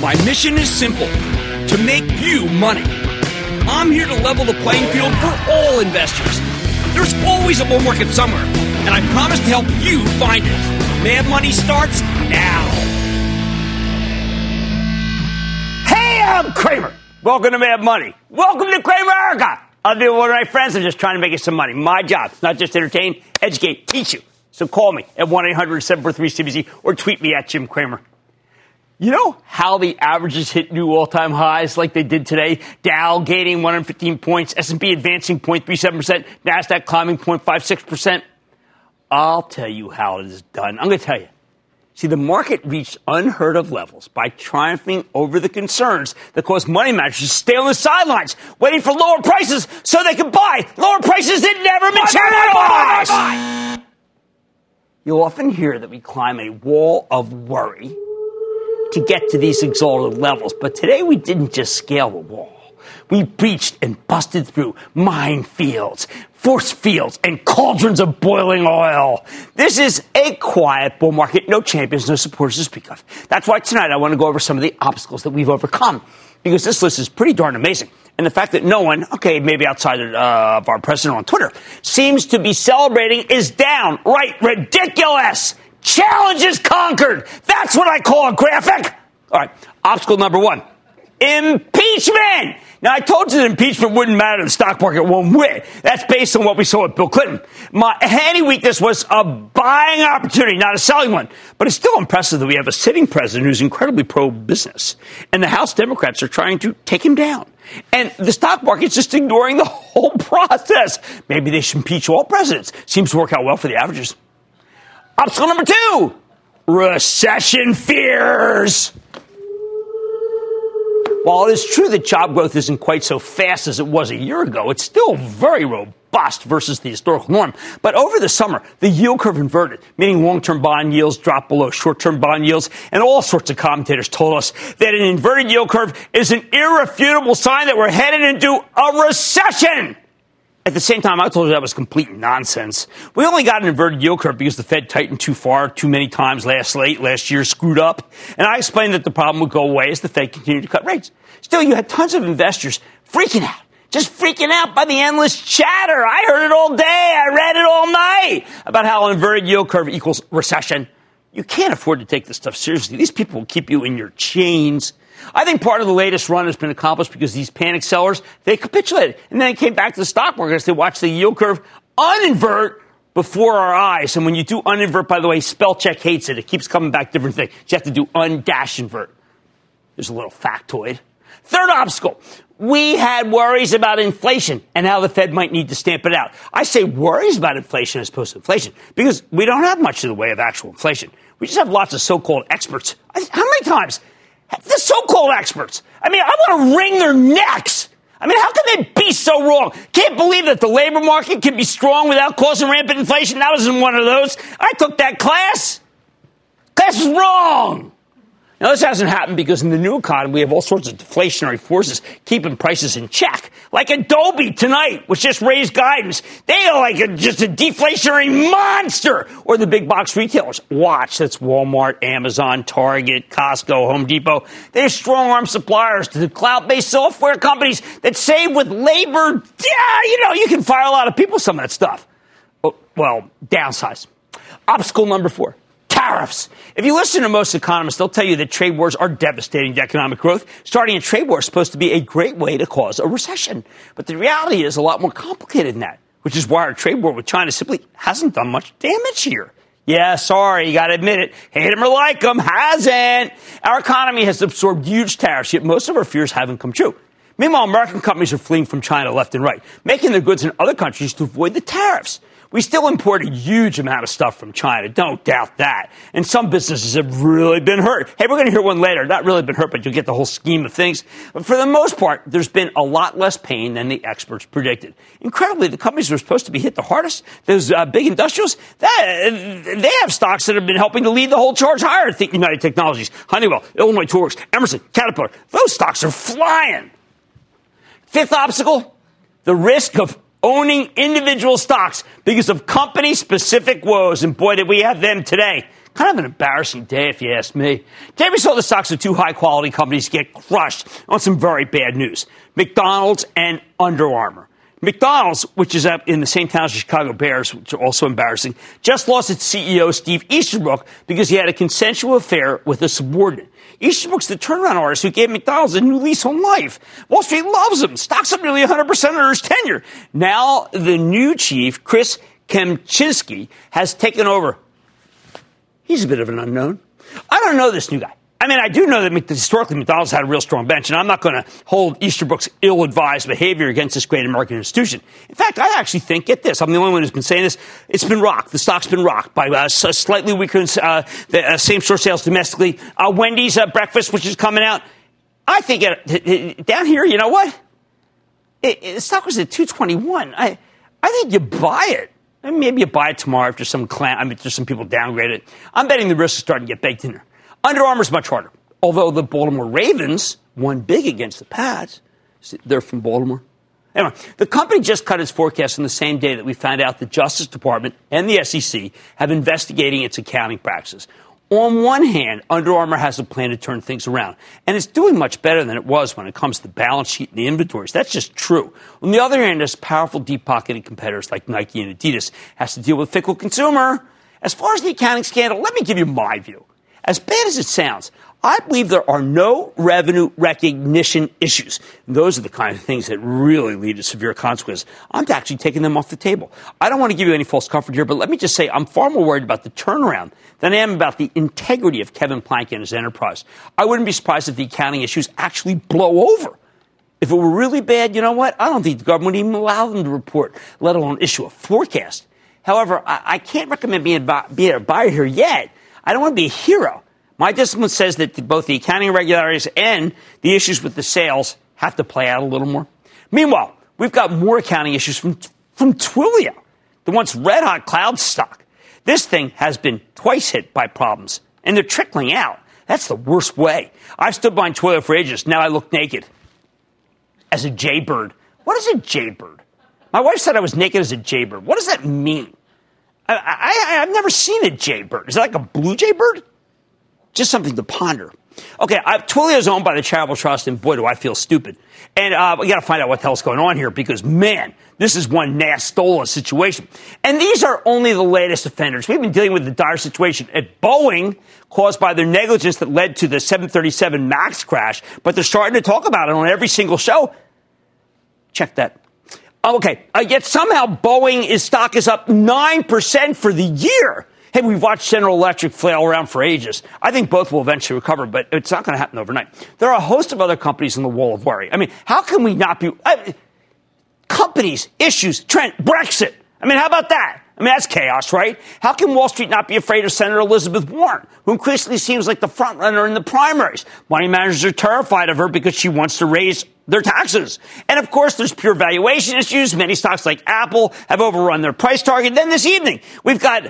My mission is simple, to make you money. I'm here to level the playing field for all investors. There's always a bull market somewhere, and I promise to help you find it. Mad Money starts now. Hey, I'm Cramer. Welcome to Mad Money. Welcome to Cramerica. I'll do one of my friends. I'm just trying to make you some money. My job, not just entertain, educate, teach you. So call me at 1-800-743-CBC or tweet me at Jim Cramer. You know how the averages hit new all-time highs like they did today? Dow gaining 115 points, S&P advancing 0.37%, NASDAQ climbing 0.56%. I'll tell you how it is done. I'm going to tell you. See, the market reached unheard of levels by triumphing over the concerns that caused money managers to stay on the sidelines, waiting for lower prices so they could buy lower prices that never materialize. You'll often hear that we climb a wall of worry to get to these exalted levels, but today we didn't just scale the wall. We breached and busted through minefields, force fields, and cauldrons of boiling oil. This is a quiet bull market, no champions, no supporters to speak of. That's why tonight I want to go over some of the obstacles that we've overcome, because this list is pretty darn amazing. And the fact that no one, okay, maybe outside of our president on Twitter, seems to be celebrating is downright ridiculous. Challenge is conquered. That's what I call a graphic. All right, obstacle number one. Impeachment! Now, I told you that impeachment wouldn't matter. The stock market won't win. That's based on what we saw with Bill Clinton. My any weakness was a buying opportunity, not a selling one. But it's still impressive that we have a sitting president who's incredibly pro-business. And the House Democrats are trying to take him down. And the stock market's just ignoring the whole process. Maybe they should impeach all presidents. Seems to work out well for the averages. Obstacle number two. Recession fears. While it is true that job growth isn't quite so fast as it was a year ago, it's still very robust versus the historical norm. But over the summer, the yield curve inverted, meaning long-term bond yields dropped below short-term bond yields, and all sorts of commentators told us that an inverted yield curve is an irrefutable sign that we're headed into a recession. At the same time, I told you that was complete nonsense. We only got an inverted yield curve because the Fed tightened too far, too many times last year, screwed up. And I explained that the problem would go away as the Fed continued to cut rates. Still, you had tons of investors freaking out, just freaking out by the endless chatter. I heard it all day. I read it all night about how an inverted yield curve equals recession. You can't afford to take this stuff seriously. These people will keep you in your chains. I think part of the latest run has been accomplished because these panic sellers, they capitulated. And then they came back to the stock market as they watched the yield curve uninvert before our eyes. And when you do uninvert, by the way, spell check hates it. It keeps coming back different things. You have to do un-invert. There's a little factoid. Third obstacle. We had worries about inflation and how the Fed might need to stamp it out. I say worries about inflation as opposed to inflation because we don't have much in the way of actual inflation. We just have lots of so-called experts. How many times? The so-called experts. I mean, I want to wring their necks. I mean, how can they be so wrong? Can't believe that the labor market can be strong without causing rampant inflation. I was in one of those. I took that class. Class was wrong. Now, this hasn't happened because in the new economy, we have all sorts of deflationary forces keeping prices in check. Like Adobe tonight, which just raised guidance. They are like just a deflationary monster. Or the big box retailers. Watch, that's Walmart, Amazon, Target, Costco, Home Depot. They're strong-arm suppliers to the cloud-based software companies that save with labor. Yeah, you can fire a lot of people with some of that stuff. Well, downsize. Obstacle number 4. Tariffs. If you listen to most economists, they'll tell you that trade wars are devastating to economic growth. Starting a trade war is supposed to be a great way to cause a recession. But the reality is a lot more complicated than that, which is why our trade war with China simply hasn't done much damage here. Yeah, sorry, you got to admit it. Hate him or like him, hasn't. Our economy has absorbed huge tariffs, yet most of our fears haven't come true. Meanwhile, American companies are fleeing from China left and right, making their goods in other countries to avoid the tariffs. We still import a huge amount of stuff from China. Don't doubt that. And some businesses have really been hurt. Hey, we're going to hear one later. Not really been hurt, but you'll get the whole scheme of things. But for the most part, there's been a lot less pain than the experts predicted. Incredibly, the companies that are supposed to be hit the hardest, those big industrials, they have stocks that have been helping to lead the whole charge higher. Think United Technologies, Honeywell, Illinois Toolworks, Emerson, Caterpillar. Those stocks are flying. Fifth obstacle, the risk of owning individual stocks because of company-specific woes. And boy, did we have them today. Kind of an embarrassing day, if you ask me. Today we saw the stocks of two high-quality companies get crushed on some very bad news. McDonald's and Under Armour. McDonald's, which is up in the same town as the Chicago Bears, which are also embarrassing, just lost its CEO, Steve Easterbrook, because he had a consensual affair with a subordinate. Easterbrook's the turnaround artist who gave McDonald's a new lease on life. Wall Street loves him. Stock's up nearly 100% under his tenure. Now the new chief, Chris Kempczinski, has taken over. He's a bit of an unknown. I don't know this new guy. I mean, I do know that historically McDonald's had a real strong bench, and I'm not going to hold Easterbrook's ill-advised behavior against this great American institution. In fact, I actually think, get this, I'm the only one who's been saying this, it's been rocked. The stock's been rocked by slightly weaker same-store sales domestically. Wendy's breakfast, which is coming out. I think down here, you know what? The stock was at $221. I think you buy it. And maybe you buy it tomorrow after some people downgrade it. I'm betting the risk is starting to get baked in there. Under Armour's much harder. Although the Baltimore Ravens won big against the Pats. They're from Baltimore. Anyway, the company just cut its forecast on the same day that we found out the Justice Department and the SEC have investigating its accounting practices. On one hand, Under Armour has a plan to turn things around, and it's doing much better than it was when it comes to the balance sheet and the inventories. That's just true. On the other hand, there's powerful, deep-pocketed competitors like Nike and Adidas has to deal with fickle consumer. As far as the accounting scandal, let me give you my view. As bad as it sounds, I believe there are no revenue recognition issues. Those are the kind of things that really lead to severe consequences. I'm actually taking them off the table. I don't want to give you any false comfort here, but let me just say I'm far more worried about the turnaround than I am about the integrity of Kevin Plank and his enterprise. I wouldn't be surprised if the accounting issues actually blow over. If it were really bad, you know what? I don't think the government would even allow them to report, let alone issue a forecast. However, I can't recommend being a buyer here yet. I don't want to be a hero. My discipline says that both the accounting irregularities and the issues with the sales have to play out a little more. Meanwhile, we've got more accounting issues from Twilio, the once red-hot cloud stock. This thing has been twice hit by problems, and they're trickling out. That's the worst way. I've stood behind Twilio for ages. Now I look naked as a jaybird. What is a jaybird? My wife said I was naked as a jaybird. What does that mean? I've never seen a jaybird. Is it like a blue jaybird? Just something to ponder. Okay, Twilio is owned by the Charitable Trust, and boy, do I feel stupid. And we got to find out what the hell's going on here because, man, this is one Nastola situation. And these are only the latest offenders. We've been dealing with the dire situation at Boeing caused by their negligence that led to the 737 MAX crash, but they're starting to talk about it on every single show. Check that. Okay, yet somehow Boeing stock is up 9% for the year. Hey, we've watched General Electric flail around for ages. I think both will eventually recover, but it's not going to happen overnight. There are a host of other companies in the wall of worry. I mean, how can we not be... companies, issues, trend, Brexit. I mean, how about that? I mean, that's chaos, right? How can Wall Street not be afraid of Senator Elizabeth Warren, who increasingly seems like the front runner in the primaries? Money managers are terrified of her because she wants to raise their taxes. And, of course, there's pure valuation issues. Many stocks like Apple have overrun their price target. Then this evening, we've got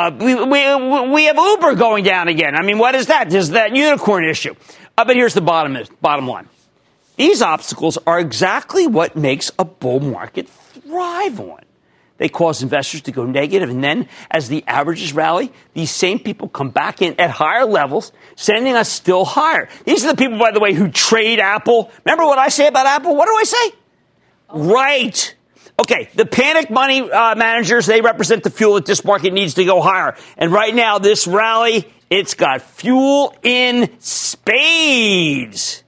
we have Uber going down again. I mean, what is that? There's that unicorn issue. But here's the bottom line. These obstacles are exactly what makes a bull market thrive on. They cause investors to go negative, and then as the averages rally, these same people come back in at higher levels, sending us still higher. These are the people, by the way, who trade Apple. Remember what I say about Apple? What do I say? Right. Okay, the panic money managers, they represent the fuel that this market needs to go higher. And right now, this rally, it's got fuel in spades.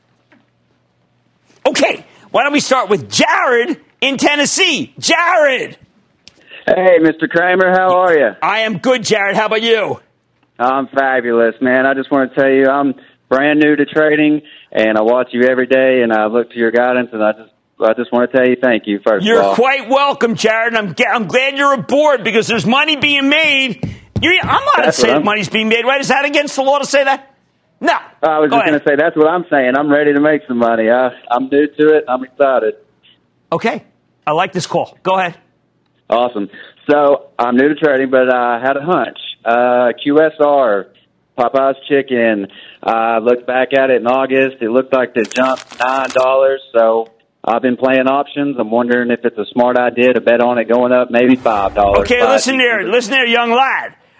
Okay, why don't we start with Jared in Tennessee. Jared! Hey, Mr. Kramer, how are you? I am good, Jared. How about you? I'm fabulous, man. I just want to tell you I'm brand new to trading, and I watch you every day, and I look to your guidance, and I just want to tell you thank you, first of all. You're quite welcome, Jared. I'm glad you're aboard because there's money being made. I'm not to say that money's being made, right? Is that against the law to say that? No. I was just going to say that's what I'm saying. I'm ready to make some money. I'm new to it. I'm excited. Okay. I like this call. Go ahead. Awesome. So I'm new to trading, but I had a hunch. QSR, Popeye's Chicken, looked back at it in August. It looked like it jumped $9. So I've been playing options. I'm wondering if it's a smart idea to bet on it going up maybe $5. Okay, listen there, young lad.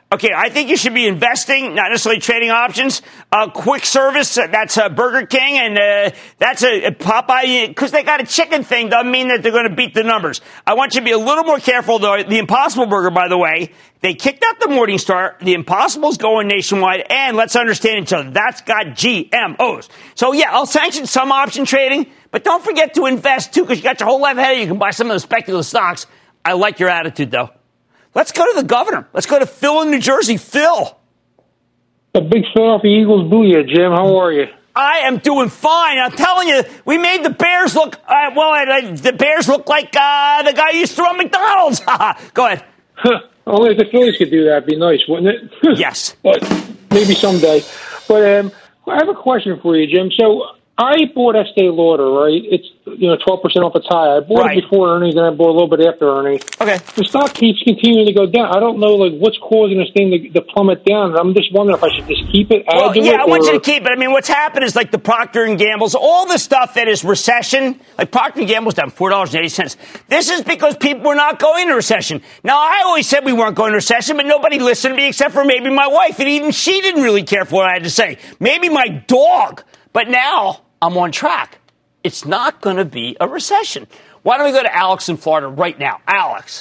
Okay, I think you should be investing, not necessarily trading options. Quick service, that's Burger King, and that's a Popeye, because they got a chicken thing, doesn't mean that they're going to beat the numbers. I want you to be a little more careful, though. The Impossible Burger, by the way, they kicked out the Morningstar. The Impossible's going nationwide, and let's understand each other. That's got GMOs. So, yeah, I'll sanction some option trading, but don't forget to invest, too, because you got your whole life ahead of you. You can buy some of the speculative stocks. I like your attitude, though. Let's go to the governor. Let's go to Phil in New Jersey. Phil. A big Philadelphia Eagles booyah, Jim. How are you? I am doing fine. I'm telling you, we made the Bears look, the Bears look like the guy who used to run McDonald's. Go ahead. Only if the Phillies could do that, it'd be nice, wouldn't it? Yes. But maybe someday. But I have a question for you, Jim. So I bought Estee Lauder, right? It's 12% off its high. I bought it before earnings, and I bought a little bit after earnings. Okay. The stock keeps continuing to go down. I don't know what's causing this thing to plummet down. I'm just wondering if I should just keep it. I want you to keep it. I mean, what's happened is like the Procter & Gamble's, all the stuff that is recession, like Procter & Gamble's down $4.80. This is because people were not going into recession. Now, I always said we weren't going into recession, but nobody listened to me except for maybe my wife, and even she didn't really care for what I had to say. Maybe my dog. But now I'm on track. It's not going to be a recession. Why don't we go to Alex in Florida right now? Alex.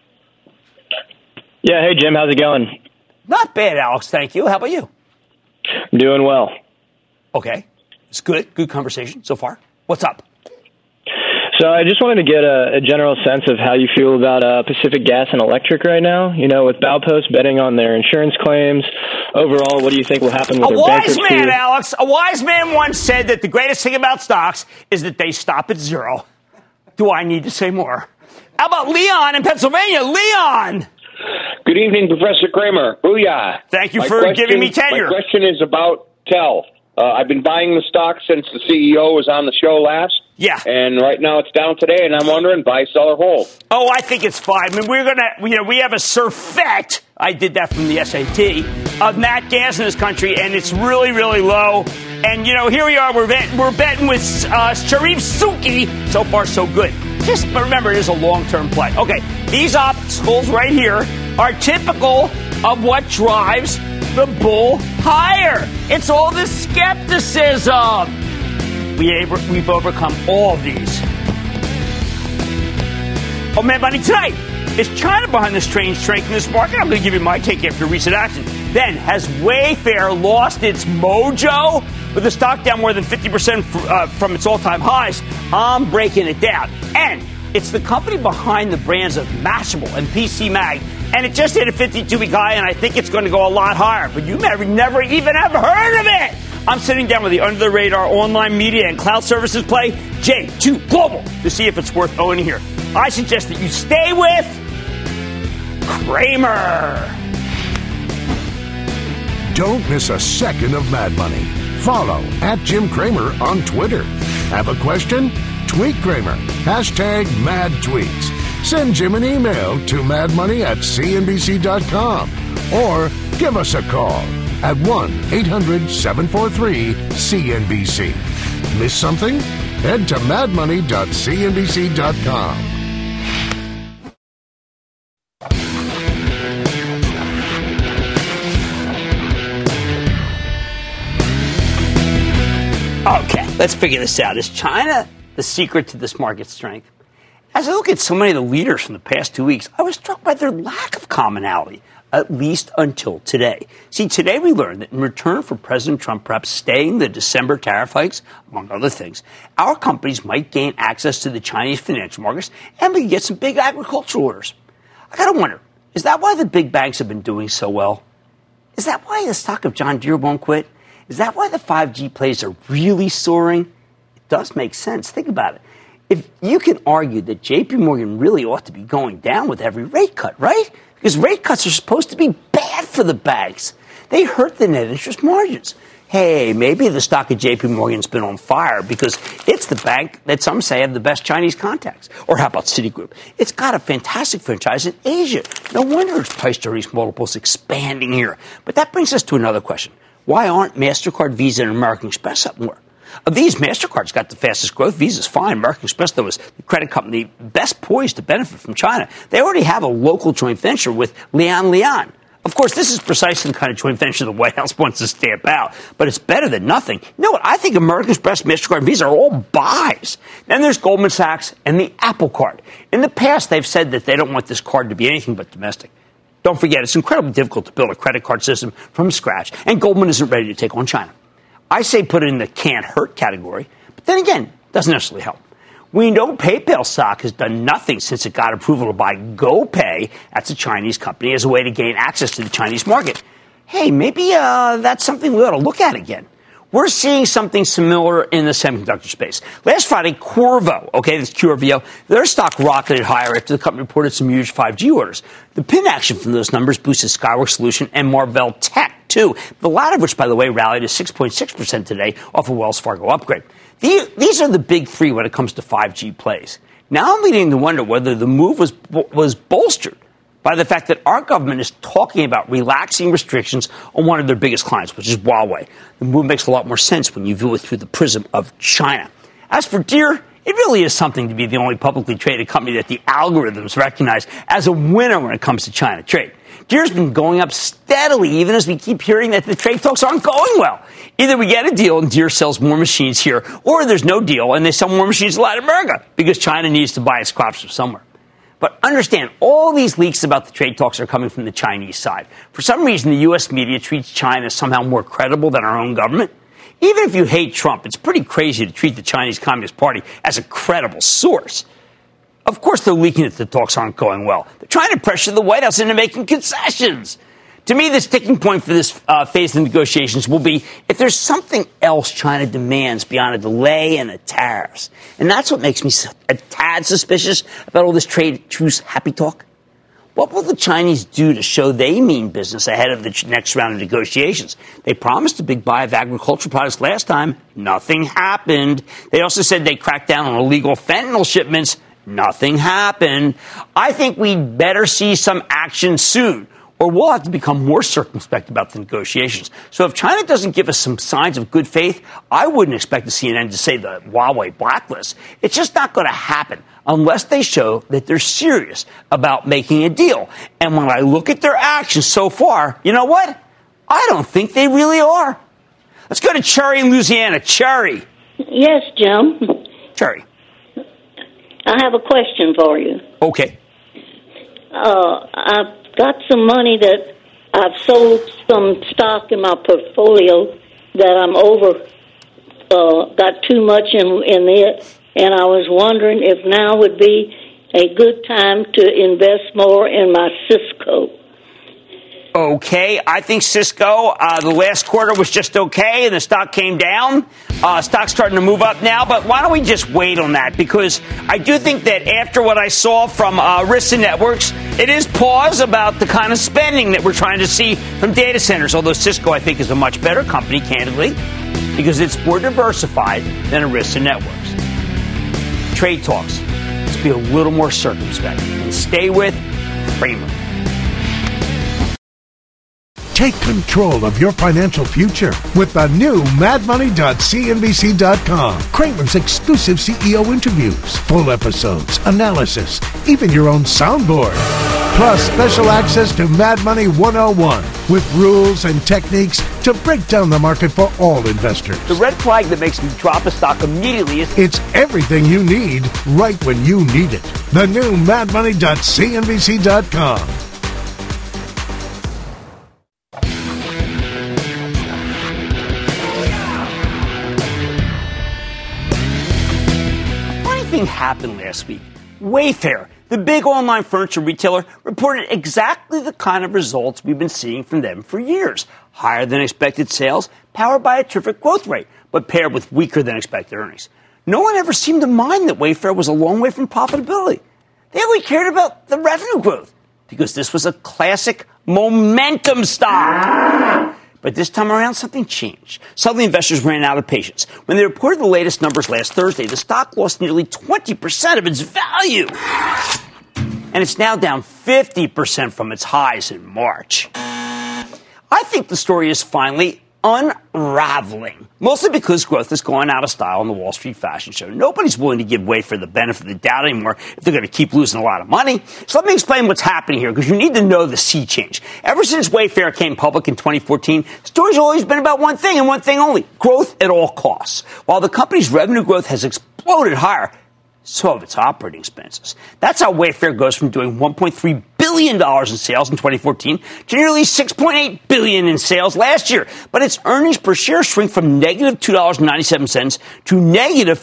Yeah, hey, Jim. How's it going? Not bad, Alex. Thank you. How about you? I'm doing well. Okay. It's good. Good conversation so far. What's up? So I just wanted to get a general sense of how you feel about Pacific Gas and Electric right now. With Baupost betting on their insurance claims. Overall, what do you think will happen with their bankruptcy? A wise man, Alex. A wise man once said that the greatest thing about stocks is that they stop at zero. Do I need to say more? How about Leon in Pennsylvania? Leon! Good evening, Professor Kramer. Booyah. Thank you for giving me tenure. My question is about TEL. I've been buying the stock since the CEO was on the show last. Yeah. And right now it's down today, and I'm wondering, buy, sell, or hold. Oh, I think it's fine. I mean, we're going to, we have a surfeit. I did that from the SAT of nat gas in this country, and it's really, really low. And, here we are. We're betting with Sharif Suki. So far, so good. Just remember, it is a long-term play. Okay, these obstacles right here are typical of what drives the bull higher. It's all the skepticism. We've overcome all of these. Oh, Mad Money tonight. Is China behind the strange strength in this market? I'm going to give you my take after recent action. Then, has Wayfair lost its mojo? With the stock down more than 50% from its all-time highs, I'm breaking it down. And it's the company behind the brands of Mashable and PC Mag. And it just hit a 52-week high, and I think it's going to go a lot higher. But you never even have heard of it. I'm sitting down with the under-the-radar online media and cloud services play, J2 Global, to see if it's worth owning here. I suggest that you stay with Kramer. Don't miss a second of Mad Money. Follow @Jim Cramer on Twitter. Have a question? Tweet Kramer. #MadTweets. Send Jim an email to madmoney@cnbc.com or give us a call at 1-800-743-CNBC. Miss something? Head to madmoney.cnbc.com. Okay, let's figure this out. Is China the secret to this market strength? As I look at so many of the leaders from the past 2 weeks, I was struck by their lack of commonality, at least until today. See, today we learned that in return for President Trump perhaps staying the December tariff hikes, among other things, our companies might gain access to the Chinese financial markets and we can get some big agricultural orders. I got to wonder, is that why the big banks have been doing so well? Is that why the stock of John Deere won't quit? Is that why the 5G plays are really soaring? It does make sense. Think about it. If you can argue that J.P. Morgan really ought to be going down with every rate cut, right? Because rate cuts are supposed to be bad for the banks. They hurt the net interest margins. Hey, maybe the stock of J.P. Morgan's been on fire because it's the bank that some say have the best Chinese contacts. Or how about Citigroup? It's got a fantastic franchise in Asia. No wonder its price-to-earnings multiples expanding here. But that brings us to another question. Why aren't MasterCard, Visa, and American Express up more? Of these, MasterCard's got the fastest growth. Visa's fine. American Express, though, is the credit company best poised to benefit from China. They already have a local joint venture with Lian. Of course, this is precisely the kind of joint venture the White House wants to stamp out, but it's better than nothing. You know what? I think American Express, MasterCard, and Visa are all buys. Then there's Goldman Sachs and the Apple Card. In the past, they've said that they don't want this card to be anything but domestic. Don't forget, it's incredibly difficult to build a credit card system from scratch, and Goldman isn't ready to take on China. I say put it in the can't hurt category, but then again, doesn't necessarily help. We know PayPal stock has done nothing since it got approval to buy GoPay, that's a Chinese company, as a way to gain access to the Chinese market. Hey, maybe that's something we ought to look at again. We're seeing something similar in the semiconductor space. Last Friday, Qorvo, that's QRVO, their stock rocketed higher after the company reported some huge 5G orders. The pin action from those numbers boosted Skyworks Solution and Marvell Tech, too, the latter of which, by the way, rallied to 6.6% today off a Wells Fargo upgrade. These are the big three when it comes to 5G plays. Now I'm beginning to wonder whether the move was bolstered by the fact that our government is talking about relaxing restrictions on one of their biggest clients, which is Huawei. The move makes a lot more sense when you view it through the prism of China. As for Deere, it really is something to be the only publicly traded company that the algorithms recognize as a winner when it comes to China trade. Deere's been going up steadily, even as we keep hearing that the trade talks aren't going well. Either we get a deal and Deere sells more machines here, or there's no deal and they sell more machines in Latin America because China needs to buy its crops from somewhere. But understand, all these leaks about the trade talks are coming from the Chinese side. For some reason, the U.S. media treats China as somehow more credible than our own government. Even if you hate Trump, it's pretty crazy to treat the Chinese Communist Party as a credible source. Of course, they're leaking that the talks aren't going well. They're trying to pressure the White House into making concessions. To me, the sticking point for this phase of the negotiations will be if there's something else China demands beyond a delay and the tariffs. And that's what makes me a tad suspicious about all this trade truce happy talk. What will the Chinese do to show they mean business ahead of the next round of negotiations? They promised a big buy of agricultural products last time. Nothing happened. They also said they cracked down on illegal fentanyl shipments. Nothing happened. I think we'd better see some action soon, or we'll have to become more circumspect about the negotiations. So if China doesn't give us some signs of good faith, I wouldn't expect the CNN to say the Huawei blacklist. It's just not going to happen unless they show that they're serious about making a deal. And when I look at their actions so far, you know what? I don't think they really are. Let's go to Cherry in Louisiana. Cherry. Yes, Jim. Cherry. I have a question for you. Okay. I've got some money that I've sold some stock in my portfolio that I'm got too much in it, and I was wondering if now would be a good time to invest more in my Cisco. Okay, I think Cisco, the last quarter was just okay, and the stock came down. Stock's starting to move up now, but why don't we just wait on that? Because I do think that after what I saw from Arista Networks, it is pause about the kind of spending that we're trying to see from data centers, although Cisco, I think, is a much better company, candidly, because it's more diversified than Arista Networks. Trade talks. Let's be a little more circumspect and stay with Cramer. Take control of your financial future with the new madmoney.cnbc.com. Cramer's exclusive CEO interviews, full episodes, analysis, even your own soundboard. Plus special access to Mad Money 101 with rules and techniques to break down the market for all investors. The red flag that makes me drop a stock immediately is... It's everything you need right when you need it. The new madmoney.cnbc.com. Happened last week. Wayfair, the big online furniture retailer, reported exactly the kind of results we've been seeing from them for years. Higher than expected sales, powered by a terrific growth rate, but paired with weaker than expected earnings. No one ever seemed to mind that Wayfair was a long way from profitability. They only cared about the revenue growth, because this was a classic momentum stock. But this time around, something changed. Suddenly, investors ran out of patience. When they reported the latest numbers last Thursday, the stock lost nearly 20% of its value. And it's now down 50% from its highs in March. I think the story is finally unraveling, mostly because growth is going out of style in the Wall Street fashion show. Nobody's willing to give Wayfair the benefit of the doubt anymore if they're going to keep losing a lot of money. So let me explain what's happening here, because you need to know the sea change. Ever since Wayfair came public in 2014, the story's always been about one thing and one thing only: growth at all costs. While the company's revenue growth has exploded higher, so have its operating expenses. That's how Wayfair goes from doing $1.3 billion in sales in 2014 to nearly $6.8 billion in sales last year. But its earnings per share shrink from negative $2.97 to negative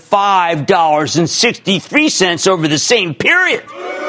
$5.63 over the same period.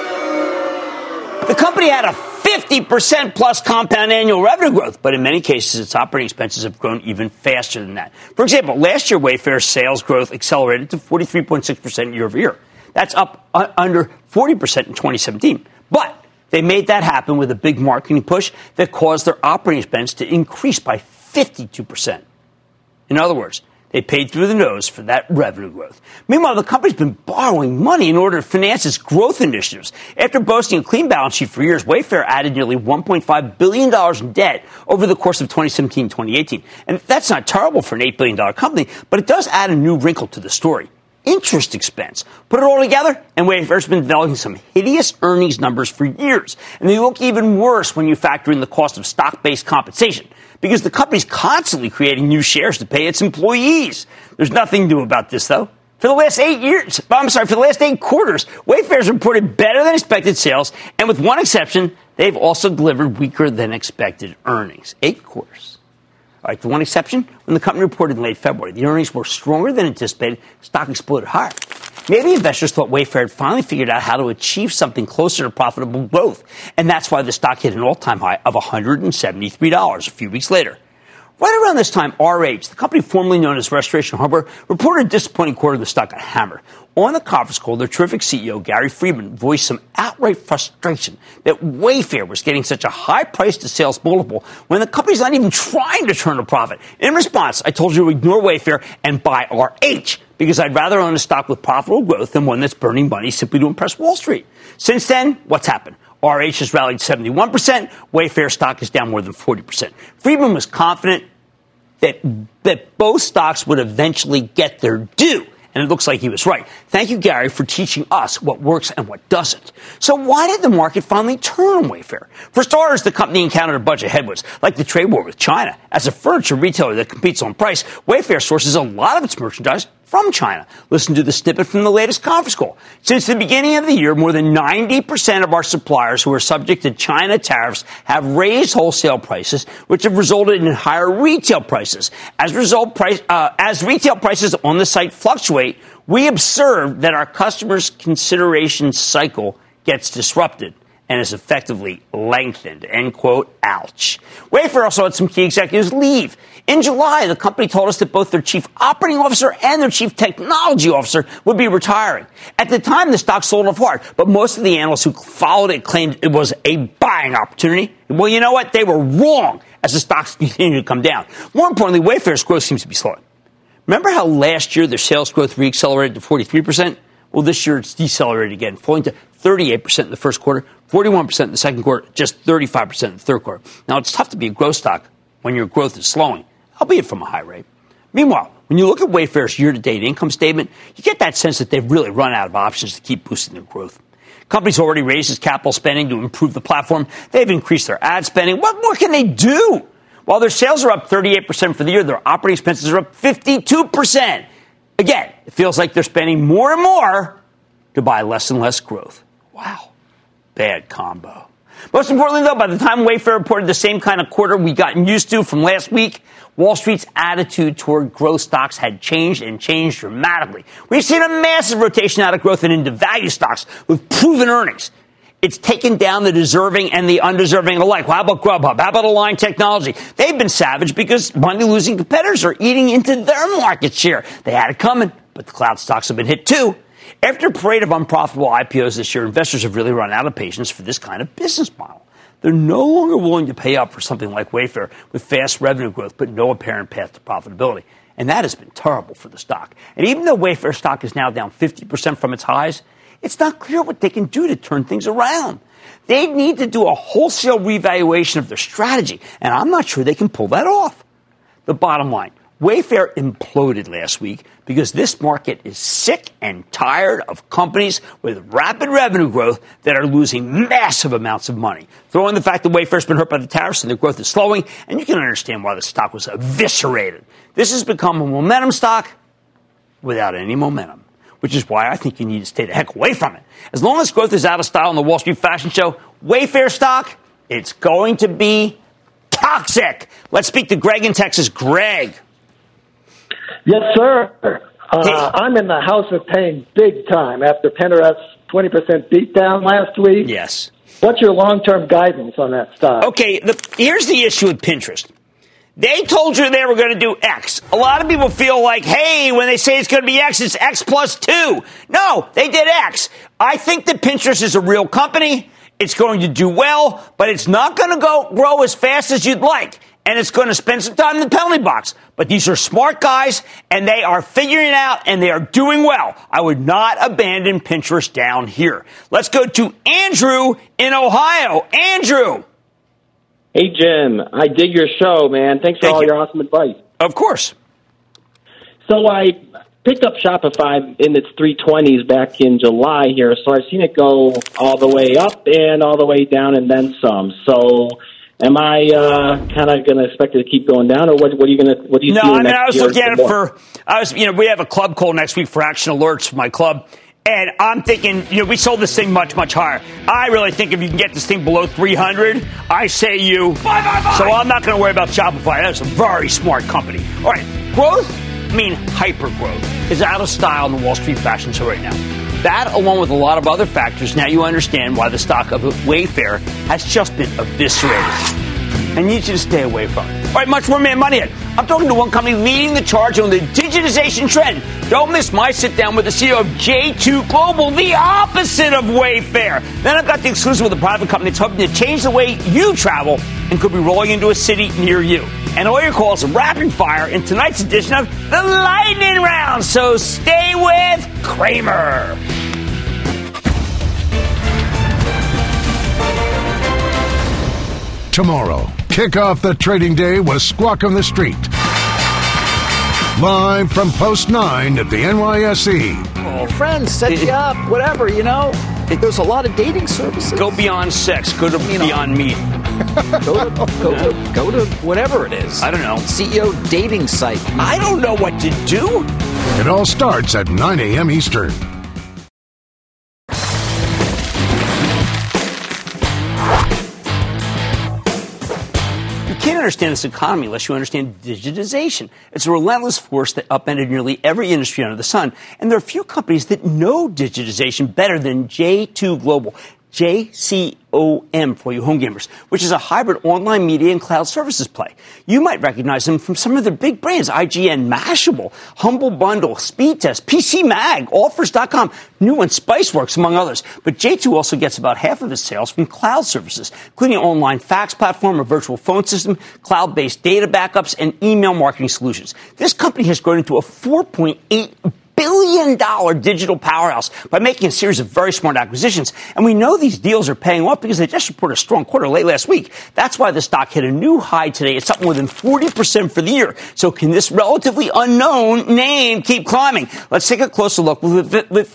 The company had a 50% plus compound annual revenue growth, but in many cases, its operating expenses have grown even faster than that. For example, last year, Wayfair's sales growth accelerated to 43.6% year over year. That's up under 40% in 2017. But they made that happen with a big marketing push that caused their operating expense to increase by 52%. In other words, they paid through the nose for that revenue growth. Meanwhile, the company's been borrowing money in order to finance its growth initiatives. After boasting a clean balance sheet for years, Wayfair added nearly $1.5 billion in debt over the course of 2017 and 2018. And that's not terrible for an $8 billion company, but it does add a new wrinkle to the story: interest expense. Put it all together, and Wayfair's been developing some hideous earnings numbers for years. And they look even worse when you factor in the cost of stock-based compensation, because the company's constantly creating new shares to pay its employees. There's nothing new about this, though. For the last 8 quarters, Wayfair's reported better than expected sales, and with one exception, they've also delivered weaker than expected earnings. 8 quarters. All right, the one exception, when the company reported in late February, the earnings were stronger than anticipated, stock exploded higher. Maybe investors thought Wayfair had finally figured out how to achieve something closer to profitable growth, and that's why the stock hit an all-time high of $173 a few weeks later. Right around this time, RH, the company formerly known as Restoration Hardware, reported a disappointing quarter. The stock got hammered. On the conference call, their terrific CEO, Gary Friedman, voiced some outright frustration that Wayfair was getting such a high price-to-sales multiple when the company's not even trying to turn a profit. In response, I told you to ignore Wayfair and buy RH, because I'd rather own a stock with profitable growth than one that's burning money simply to impress Wall Street. Since then, what's happened? RH has rallied 71%. Wayfair stock is down more than 40%. Friedman was confident that both stocks would eventually get their due. And it looks like he was right. Thank you, Gary, for teaching us what works and what doesn't. So why did the market finally turn on Wayfair? For starters, the company encountered a bunch of headwinds, like the trade war with China. As a furniture retailer that competes on price, Wayfair sources a lot of its merchandise from China. Listen to the snippet from the latest conference call. Since the beginning of the year, more than 90% of our suppliers who are subject to China tariffs have raised wholesale prices, which have resulted in higher retail prices. As retail prices on the site fluctuate, we observe that our customers' consideration cycle gets disrupted and is effectively lengthened, end quote, ouch. Wayfair also had some key executives leave. In July, the company told us that both their chief operating officer and their chief technology officer would be retiring. At the time, the stock sold off hard, but most of the analysts who followed it claimed it was a buying opportunity. Well, you know what? They were wrong as the stocks continued to come down. More importantly, Wayfair's growth seems to be slowing. Remember how last year their sales growth reaccelerated to 43%? Well, this year it's decelerated again, falling to 38% in the first quarter, 41% in the second quarter, just 35% in the third quarter. Now, it's tough to be a growth stock when your growth is slowing, albeit from a high rate. Meanwhile, when you look at Wayfair's year-to-date income statement, you get that sense that they've really run out of options to keep boosting their growth. The company's already raised its capital spending to improve the platform. They've increased their ad spending. What more can they do? While their sales are up 38% for the year, their operating expenses are up 52%. Again, it feels like they're spending more and more to buy less and less growth. Wow. Bad combo. Most importantly, though, by the time Wayfair reported the same kind of quarter we'd gotten used to from last week, Wall Street's attitude toward growth stocks had changed and changed dramatically. We've seen a massive rotation out of growth and into value stocks with proven earnings. It's taken down the deserving and the undeserving alike. Well, how about Grubhub? How about Align Technology? They've been savage because money-losing competitors are eating into their market share. They had it coming, but the cloud stocks have been hit too. After a parade of unprofitable IPOs this year, investors have really run out of patience for this kind of business model. They're no longer willing to pay up for something like Wayfair with fast revenue growth but no apparent path to profitability. And that has been terrible for the stock. And even though Wayfair stock is now down 50% from its highs, it's not clear what they can do to turn things around. They need to do a wholesale revaluation of their strategy, and I'm not sure they can pull that off. The bottom line, Wayfair imploded last week because this market is sick and tired of companies with rapid revenue growth that are losing massive amounts of money. Throw in the fact that Wayfair's been hurt by the tariffs and their growth is slowing, and you can understand why the stock was eviscerated. This has become a momentum stock without any momentum, which is why I think you need to stay the heck away from it. As long as growth is out of style on the Wall Street fashion show, Wayfair stock, it's going to be toxic. Let's speak to Greg in Texas. Greg. Yes, sir. I'm in the house of pain big time after Pendereth's 20% beatdown last week. Yes. What's your long-term guidance on that stock? Okay, here's the issue with Pinterest. They told you they were going to do X. A lot of people feel like, hey, when they say it's going to be X, it's X plus 2. No, they did X. I think that Pinterest is a real company. It's going to do well, but it's not going to grow as fast as you'd like. And it's going to spend some time in the penalty box. But these are smart guys, and they are figuring it out, and they are doing well. I would not abandon Pinterest down here. Let's go to Andrew in Ohio. Andrew. Hey, Jim. I dig your show, man. Thanks for all your awesome advice. Of course. So I picked up Shopify in its 320s back in July here, so I've seen it go all the way up and all the way down and then some. So am I kind of going to expect it to keep going down, or what do you see next year? No, I mean, I was looking at it we have a club call next week for action alerts for my club. And I'm thinking, we sold this thing much, much higher. I really think if you can get this thing below 300, I say you. Buy. So I'm not going to worry about Shopify. That's a very smart company. All right, growth, hyper growth, is out of style in the Wall Street fashion show right now. That, along with a lot of other factors, now you understand why the stock of Wayfair has just been eviscerated. I need you to stay away from it. All right, much more Mad Money. I'm talking to one company leading the charge on the digitization trend. Don't miss my sit-down with the CEO of J2 Global, the opposite of Wayfair. Then I've got the exclusive with a private company that's hoping to change the way you travel and could be rolling into a city near you. And all your calls are rapid fire in tonight's edition of the Lightning Round. So stay with Kramer. Tomorrow, kick off the trading day with Squawk on the Street. Live from Post 9 at the NYSE. Your friends set you up, whatever, There's a lot of dating services. Go beyond sex. Go to beyond meat. Go to whatever it is. I don't know. CEO dating site. I don't know what to do. It all starts at 9 a.m. Eastern. You can't understand this economy unless you understand digitization. It's a relentless force that upended nearly every industry under the sun. And there are few companies that know digitization better than J2 Global. JCOM for you home gamers, which is a hybrid online media and cloud services play. You might recognize them from some of their big brands, IGN, Mashable, Humble Bundle, Speedtest, PC Mag, Offers.com, new one, Spiceworks, among others. But J2 also gets about half of its sales from cloud services, including an online fax platform, a virtual phone system, cloud-based data backups, and email marketing solutions. This company has grown into a $4.8 billion digital powerhouse by making a series of very smart acquisitions. And we know these deals are paying off because they just reported a strong quarter late last week. That's why the stock hit a new high today. It's up more than 40% for the year. So can this relatively unknown name keep climbing? Let's take a closer look with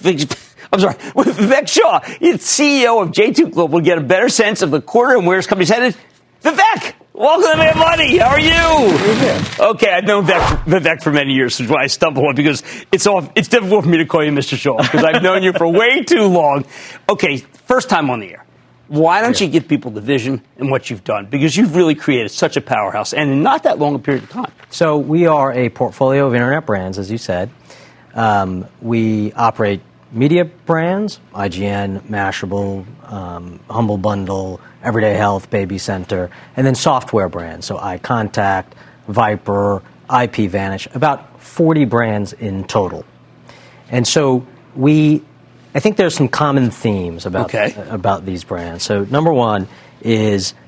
Vivek Shah, CEO of J2 Global, to get a better sense of the quarter and where his company's headed. Vivek, welcome to Mad Money. How are you? Okay, I've known Vivek for many years, which is why I stumble on, because it's difficult for me to call you Mr. Shaw, because I've known you for way too long. Okay, first time on the air. Why don't you give people the vision and what you've done? Because you've really created such a powerhouse, and in not that long a period of time. So we are a portfolio of internet brands, as you said. We operate media brands, IGN, Mashable, Humble Bundle, Everyday Health, Baby Center, and then software brands, so iContact, Viper, IPVanish, about 40 brands in total. And so I think there's some common themes about these brands. So number one is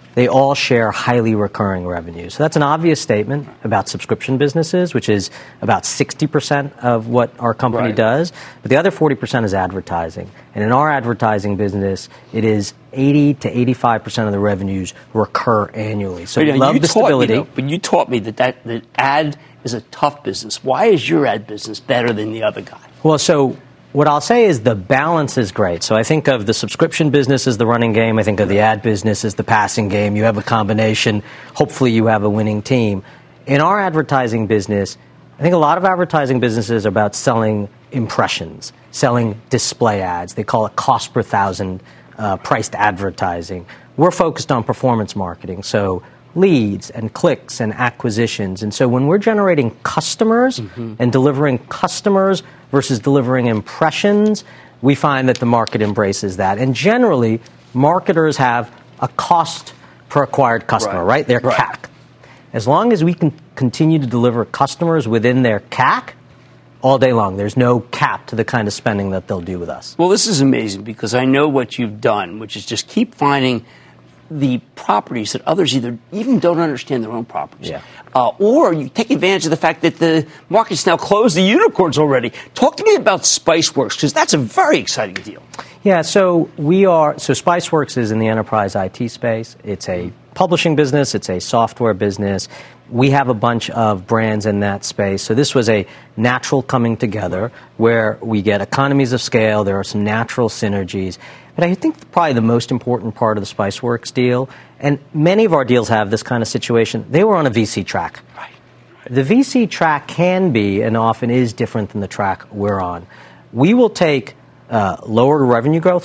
they all share highly recurring revenue. So that's an obvious statement about subscription businesses, which is about 60% of what our company does. But the other 40% is advertising. And in our advertising business, it is 80 to 85% of the revenues recur annually. So we love the stability. But you taught me that ad is a tough business. Why is your ad business better than the other guy? Well, so what I'll say is the balance is great. So I think of the subscription business as the running game. I think of the ad business as the passing game. You have a combination. Hopefully you have a winning team. In our advertising business, I think a lot of advertising businesses are about selling impressions, selling display ads. They call it cost per thousand priced advertising. We're focused on performance marketing. So leads and clicks and acquisitions. And so when we're generating customers and delivering customers versus delivering impressions, we find that the market embraces that. And generally, marketers have a cost per acquired customer, right? Their CAC. As long as we can continue to deliver customers within their CAC all day long, there's no cap to the kind of spending that they'll do with us. Well, this is amazing because I know what you've done, which is just keep finding the properties that others even don't understand their own properties. Or you take advantage of the fact that the market's now closed the unicorns already. Talk to me about Spiceworks, because that's a very exciting deal. Yeah, so Spiceworks is in the enterprise IT space. It's a publishing business. It's a software business. We have a bunch of brands in that space. So this was a natural coming together where we get economies of scale. There are some natural synergies. But I think probably the most important part of the Spiceworks deal, and many of our deals have this kind of situation, they were on a VC track. The VC track can be and often is different than the track we're on. We will take slower revenue growth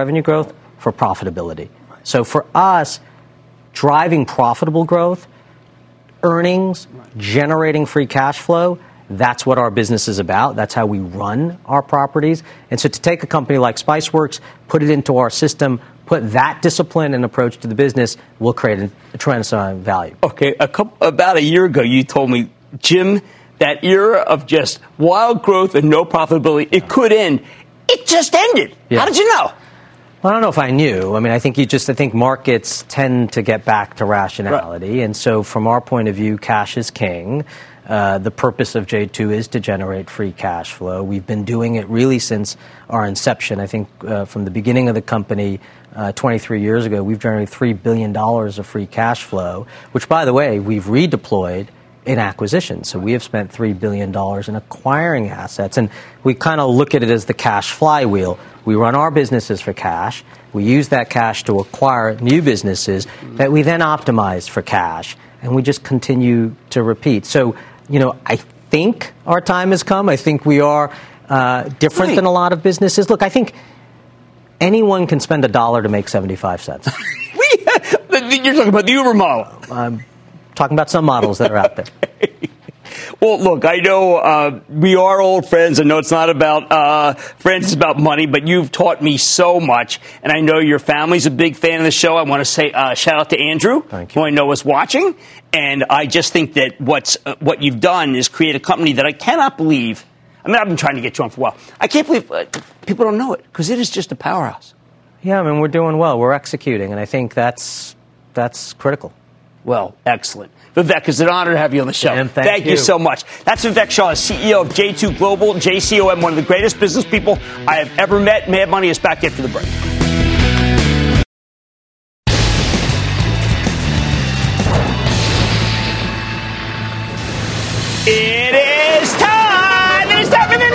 for profitability. So for us, driving profitable growth, earnings, generating free cash flow, that's what our business is about. That's how we run our properties. And so to take a company like Spiceworks, put it into our system, put that discipline and approach to the business, will create a tremendous amount of value. Okay, about a year ago, you told me, Jim, that era of just wild growth and no profitability, it could end. It just ended. Yeah. How did you know? Well, I don't know if I knew. I mean, I think markets tend to get back to rationality. And so from our point of view, cash is king. The purpose of J2 is to generate free cash flow. We've been doing it really since our inception. I think from the beginning of the company 23 years ago, we've generated $3 billion of free cash flow, which, by the way, we've redeployed in acquisitions. So we have spent $3 billion in acquiring assets. And we kind of look at it as the cash flywheel. We run our businesses for cash. We use that cash to acquire new businesses that we then optimize for cash. And we just continue to repeat. So, I think our time has come. I think we are different than a lot of businesses. Look, I think anyone can spend $1 to make 75 cents. You're talking about the Uber model. I'm talking about some models that are out there. Well, look, I know we are old friends. I know it's not about friends, it's about money, but you've taught me so much, and I know your family's a big fan of the show. I want to say shout out to Andrew, who I know is watching, and I just think that what you've done is create a company that I cannot believe. I mean, I've been trying to get you on for a while. I can't believe people don't know it, because it is just a powerhouse. Yeah, I mean, we're doing well. We're executing, and I think that's critical. Well, excellent. Vivek, it's an honor to have you on the show. And thank you so much. That's Vivek Shah, CEO of J2 Global, JCOM, one of the greatest business people I have ever met. Mad Money is back after the break. It is time! It is time for the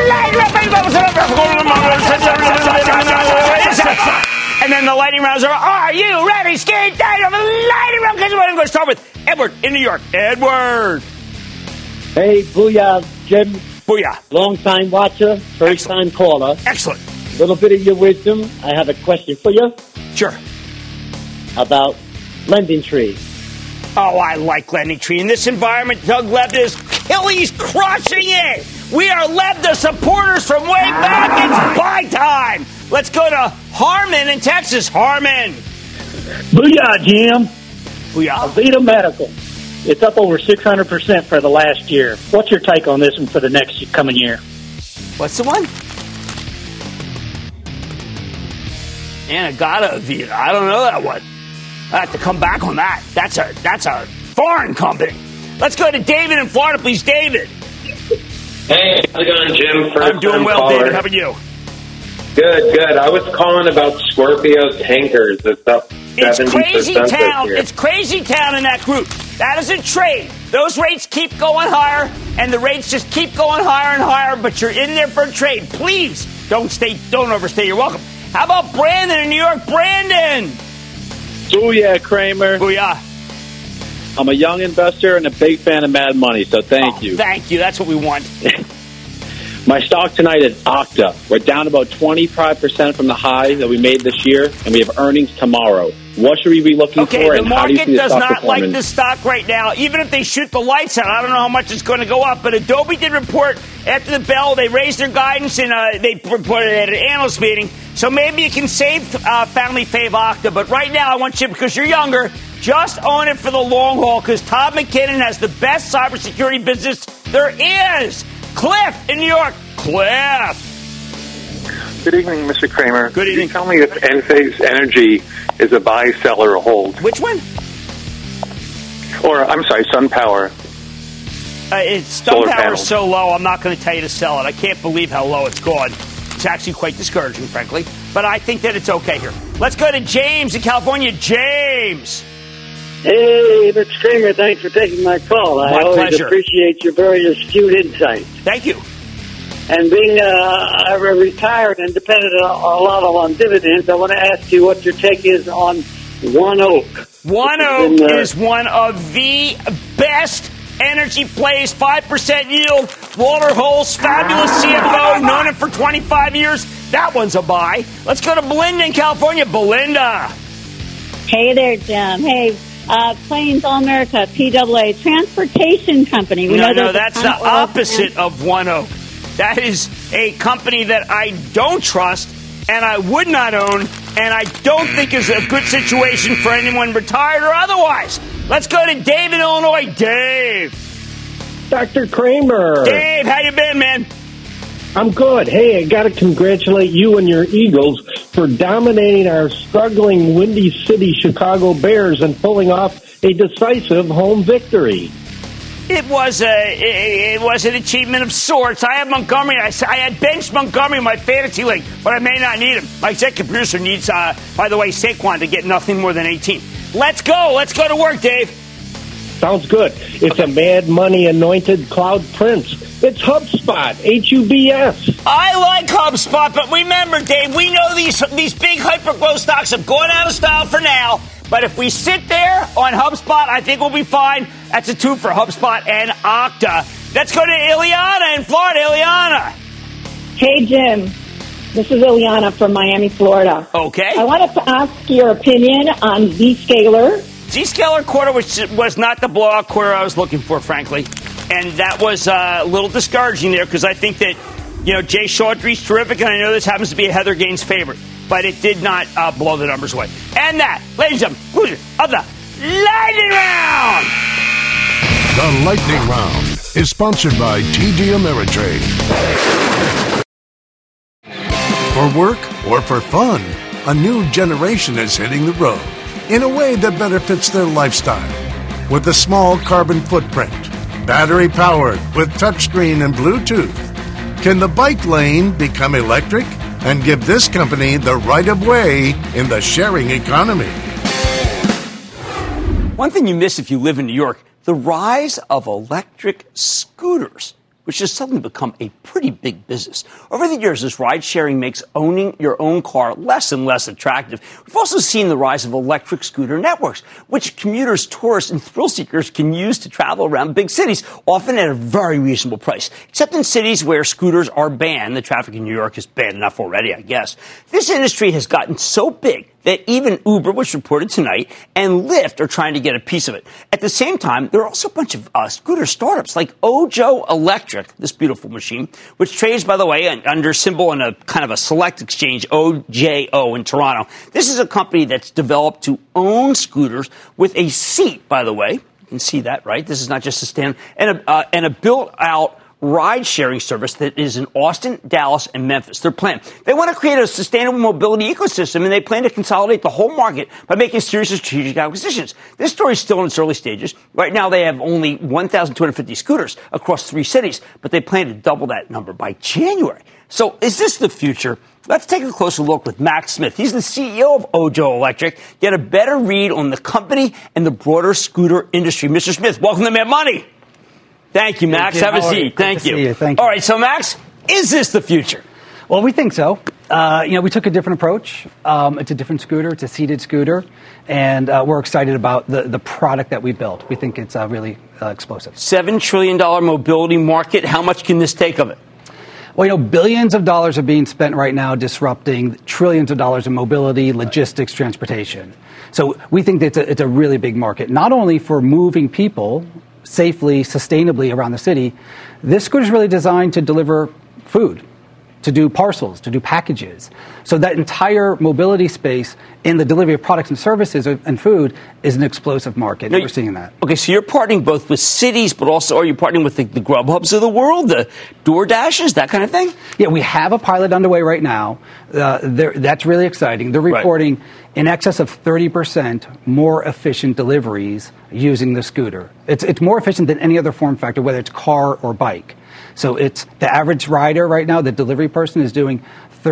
And then the lightning rounds are you ready? Skate down on the lightning round. Because we're going to start with Edward in New York. Edward. Hey, booyah, Jim. Booyah. Long-time watcher, first-time caller. Excellent. A little bit of your wisdom. I have a question for you. Sure. About Lending Tree. Oh, I like Lending Tree. In this environment, Doug Lebda is Achilles crushing it. We are Lebda supporters from way back. It's buy time. Let's go to Harmon in Texas. Harmon. Booyah, Jim. Booyah. Avita Medical. It's up over 600% for the last year. What's your take on this one for the next coming year? What's the one? Anagata Avita. I don't know that one. I have to come back on that. That's a foreign company. Let's go to David in Florida, please. David. Hey, how's it going, Jim? I'm doing well, David. How about you? Good. I was calling about Scorpio Tankers. It's up 70% It's crazy town. this year. It's crazy town in that group. That is a trade. Those rates keep going higher, and the rates just keep going higher and higher, but you're in there for a trade. Please don't overstay your welcome. How about Brandon in New York? Brandon! Booyah, Kramer. Booyah. I'm a young investor and a big fan of Mad Money, so thank you. Thank you. That's what we want. My stock tonight is Okta. We're down about 25% from the high that we made this year, and we have earnings tomorrow. What should we be looking for, the and how do you market see the does stock not performing? like this stock right now. Even if they shoot the lights out, I don't know how much it's going to go up. But Adobe did report after the bell. They raised their guidance, and they reported at an analyst meeting. So maybe you can save family fave Okta. But right now, I want you, because you're younger, just own it for the long haul, because Todd McKinnon has the best cybersecurity business there is. Cliff in New York. Cliff. Good evening, Mr. Kramer. Good evening. Can you tell me if Enphase Energy is a buy, sell, or a hold? Which one? Or, I'm sorry, SunPower. SunPower is so low, I'm not going to tell you to sell it. I can't believe how low it's gone. It's actually quite discouraging, frankly. But I think that it's okay here. Let's go to James in California. James. Hey, Mr. Kramer, thanks for taking my call. I always pleasure. appreciate your very astute insight. Thank you. And being retired and dependent a lot on dividends, I want to ask you what your take is on ONEOK. ONEOK is one of the best energy plays, 5% yield. Walter Hulse, fabulous CFO, known him for 25 years. That one's a buy. Let's go to Belinda in California. Belinda. Hey there, Jim. Hey, Plains All America, PAA, transportation company. No, that's the opposite of ONEOK. That is a company that I don't trust and I would not own, and I don't think is a good situation for anyone retired or otherwise. Let's go to Dave in Illinois. Dave. Dr. Kramer. Dave, how you been, man? I'm good. Hey, I got to congratulate you and your Eagles for dominating our struggling Windy City Chicago Bears and pulling off a decisive home victory. It was an achievement of sorts. I have Montgomery. I had benched Montgomery in my fantasy league, but I may not need him. My executive producer needs, by the way, Saquon to get nothing more than 18. Let's go. Let's go to work, Dave. Sounds good. It's a Mad Money anointed cloud prince. It's HubSpot, HUBS. I like HubSpot, but remember, Dave, we know these big hyper-growth stocks have gone out of style for now. But if we sit there on HubSpot, I think we'll be fine. That's a two for HubSpot and Okta. Let's go to Ileana in Florida. Ileana. Hey, Jim. This is Ileana from Miami, Florida. Okay. I wanted to ask your opinion on Zscaler. Zscaler quarter was not the blowout quarter I was looking for, frankly. And that was a little discouraging there because I think that, Jay Chaudhry's terrific, and I know this happens to be a Heather Gaines favorite. But it did not blow the numbers away. And that, ladies and gentlemen, conclusion of the Lightning Round. The Lightning Round is sponsored by TD Ameritrade. For work or for fun, a new generation is hitting the road in a way that better fits their lifestyle. With a small carbon footprint, battery powered with touchscreen and Bluetooth, can the bike lane become electric and give this company the right of way in the sharing economy? One thing you miss if you live in New York, the rise of electric scooters, which has suddenly become a pretty big business. Over the years, as ride-sharing makes owning your own car less and less attractive, we've also seen the rise of electric scooter networks, which commuters, tourists, and thrill-seekers can use to travel around big cities, often at a very reasonable price. Except in cities where scooters are banned. The traffic in New York is bad enough already, I guess. This industry has gotten so big that even Uber, which reported tonight, and Lyft are trying to get a piece of it. At the same time, there are also a bunch of scooter startups like Ojo Electric, this beautiful machine, which trades, by the way, under symbol in a kind of a select exchange, OJO in Toronto. This is a company that's developed to own scooters with a seat, by the way. You can see that, right? This is not just a stand. And a built-out ride-sharing service that is in Austin, Dallas, and Memphis. Their plan. They want to create a sustainable mobility ecosystem, and they plan to consolidate the whole market by making serious strategic acquisitions. This story is still in its early stages. Right now, they have only 1,250 scooters across 3 cities, but they plan to double that number by January. So is this the future? Let's take a closer look with Max Smith. He's the CEO of Ojo Electric. Get a better read on the company and the broader scooter industry. Mr. Smith, welcome to Mad Money. Thank you, Max. Have a seat. Thank you. Thank you. All right, so Max, is this the future? Well, we think so. We took a different approach. It's a different scooter. It's a seated scooter. And we're excited about the product that we built. We think it's really explosive. $7 trillion mobility market. How much can this take of it? Well, billions of dollars are being spent right now disrupting trillions of dollars in mobility, logistics, transportation. So we think that it's a really big market, not only for moving people safely, sustainably around the city. This scooter is really designed to deliver food, to do parcels, to do packages. So that entire mobility space in the delivery of products and services and food is an explosive market. We're seeing that. Okay, so you're partnering both with cities, but also are you partnering with the Grubhubs of the world, the DoorDashes, that kind of thing? Yeah, we have a pilot underway right now. That's really exciting. They're reporting in excess of 30% more efficient deliveries using the scooter. It's more efficient than any other form factor, whether it's car or bike. So it's the average rider right now, the delivery person is doing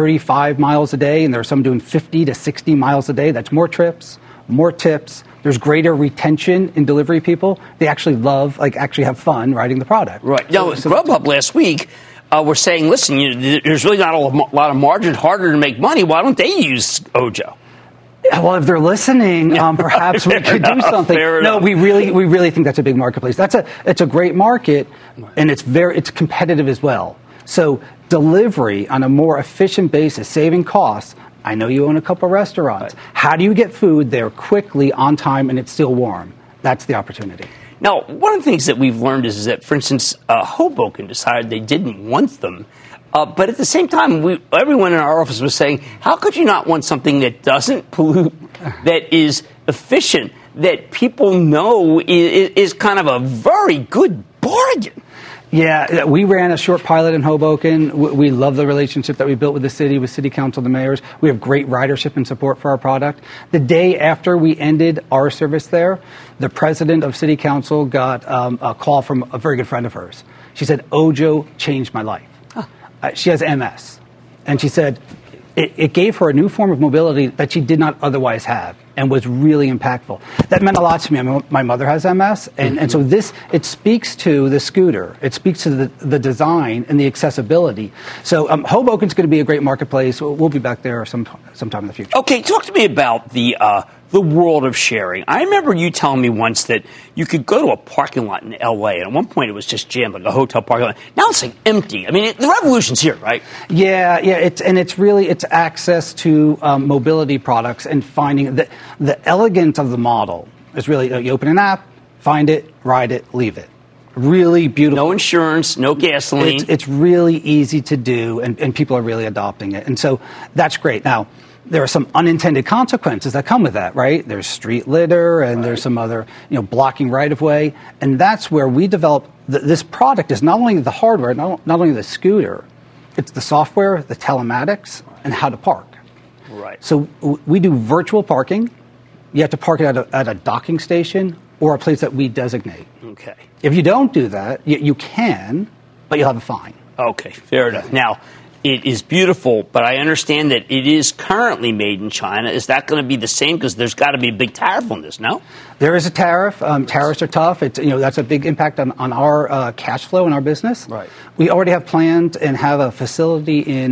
35 miles a day, and there are some doing 50 to 60 miles a day. That's more trips, more tips. There's greater retention in delivery people. They actually actually have fun riding the product. Right. Now, Grubhub last week were saying, listen, there's really not a lot of margin, harder to make money. Why don't they use Ojo? Well, if they're listening, perhaps we could do something. No, we really think that's a big marketplace. It's a great market, and it's competitive as well. So delivery on a more efficient basis, saving costs. I know you own a couple of restaurants. Right. How do you get food there quickly, on time, and it's still warm? That's the opportunity. Now, one of the things that we've learned is that, for instance, Hoboken decided they didn't want them. But at the same time, everyone in our office was saying, how could you not want something that doesn't pollute, that is efficient, that people know is kind of a very good bargain? Yeah, we ran a short pilot in Hoboken. We love the relationship that we built with the city, with city council, the mayors. We have great ridership and support for our product. The day after we ended our service there, the president of city council got a call from a very good friend of hers. She said, Ojo changed my life. She has MS, and she said it gave her a new form of mobility that she did not otherwise have, and was really impactful. That meant a lot to me. My mother has MS, and so it speaks to the scooter. It speaks to the design and the accessibility. So Hoboken's going to be a great marketplace. We'll be back there sometime in the future. Okay, talk to me about the world of sharing. I remember you telling me once that you could go to a parking lot in L.A., and at one point it was just jammed, like a hotel parking lot. Now it's like empty. I mean, the revolution's here, right? Yeah. It's access to mobility products and finding the elegance of the model is really you open an app, find it, ride it, leave it. Really beautiful. No insurance, no gasoline. It's really easy to do, and people are really adopting it. And so that's great. Now, there are some unintended consequences that come with that, right? There's street litter, and there's some other, blocking right-of-way. And that's where we develop this product is not only the hardware, not only the scooter, it's the software, the telematics, and how to park. Right. So we do virtual parking. You have to park it at a docking station or a place that we designate. Okay. If you don't do that, you can, but you'll have a fine. Okay, fair enough. Now, it is beautiful, but I understand that it is currently made in China. Is that going to be the same? Because there's got to be a big tariff on this, no? There is a tariff. Tariffs are tough. That's a big impact on our cash flow in our business. Right. We already have planned and have a facility in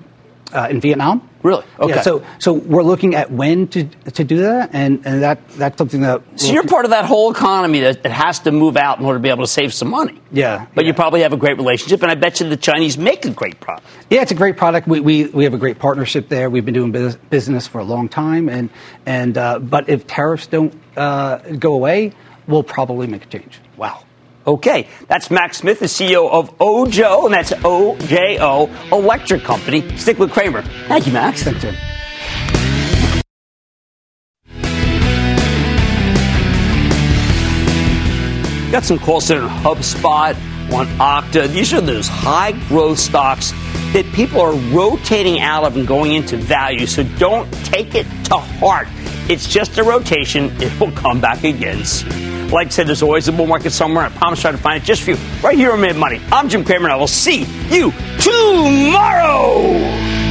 Vietnam. Really? Okay. Yeah, so we're looking at when to do that, and that's something that. So you're part of that whole economy that has to move out in order to be able to save some money. Yeah. But you probably have a great relationship, and I bet you the Chinese make a great product. Yeah, it's a great product. We have a great partnership there. We've been doing business for a long time, and but if tariffs don't go away, we'll probably make a change. Wow. Okay, that's Max Smith, the CEO of Ojo, and that's OJO Electric Company. Stick with Cramer. Thank you, Max. Thanks, Jim. Got some calls in HubSpot. on Okta. These are those high-growth stocks that people are rotating out of and going into value. So don't take it to heart. It's just a rotation. It will come back again soon. Like I said, there's always a bull market somewhere. I promise to try to find it just for you right here on Mad Money. I'm Jim Cramer, and I will see you tomorrow.